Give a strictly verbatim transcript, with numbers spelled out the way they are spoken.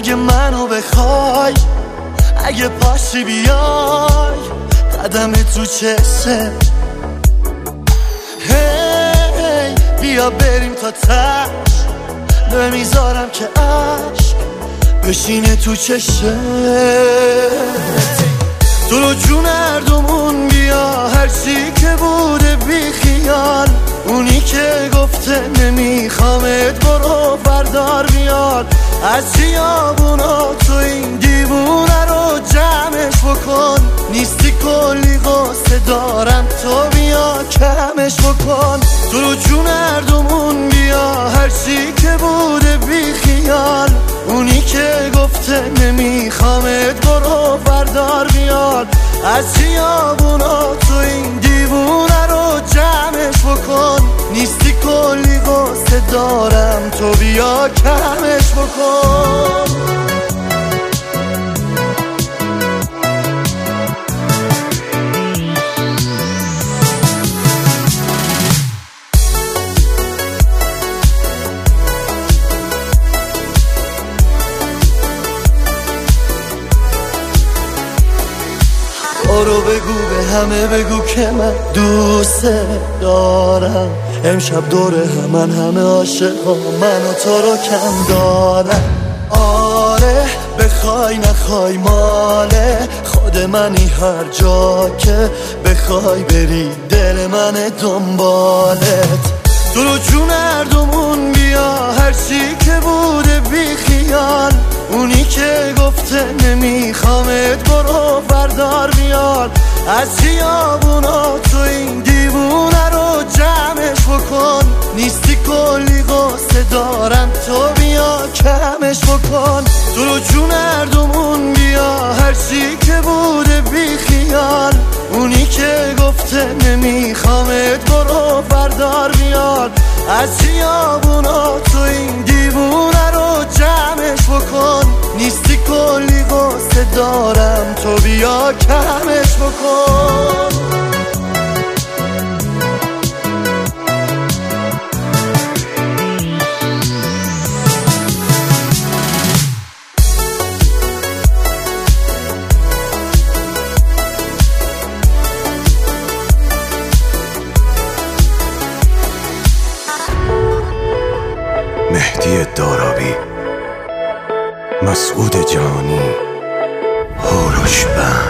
اگه منو بخوای، اگه پاشی بیای قدم تو چشه، هی بیا بریم تا تش، نمیذارم که عشق بشینه تو چشه. تو رو جون هردومون بیا، هرچی که بوده بی خیال، اونی که گفته نمیخوامت برو بردار بیاد از خیابونا. تو این دیوونه رو جمعش بکن، نیستی کلی قصه دارم، تو بیا کمش بکن. تو رو جون هردومون بیا، هرچی که بوده بی خیال، اونی که گفته نمیخوامت برو بردار بیاد از خیابونا. تو این دیوونه رو جمعش بکن، نیستی کلی قصه دارم، تو بیا کمش بکن. برو بگو به همه بگو که من دوست دارم، امشب دور همن همه عاشقا من و تو رو کم دارم. آره بخوای نخوای ماله خود منی، هر جا که بخوای بری دل من دنبالت. تو رو جون هردومون بیا، هرچی که بوده بی خیال، اونی که گفته نمیخوامت برو بردار بیار از خیابونا. تو این دیوونه رو جمعش بکن، نیستی کلی قصه دارم، تو بیا کمش بکن. تو رو جون هردومون بیا، هرچی که بوده بی خیال، اونی که گفته نمیخوامت برو بردار بیار از خیابونا. تو این دیوونه رو جمعش بکن، نیستی کلی قصه دارم، تو بیا کمش بکن. مهدی دارابی، مسعود جانی، هوروش بند.